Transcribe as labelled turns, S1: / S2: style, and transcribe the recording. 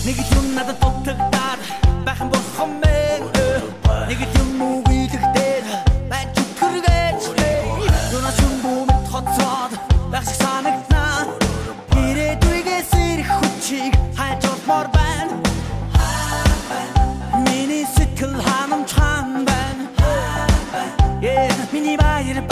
S1: Нэг л юм надад дутагдаад байх юм болох мэн. Нэг л юм үгүйдэгдээд байж үтгэргэж юунаас юм бүүмэд хоцроод байх шиг санагданаа. Ирээдүйгээс ирэх хүчийг хайж олмоор байна. Миний сэтгэл ханамж хаан байна. Миний баяр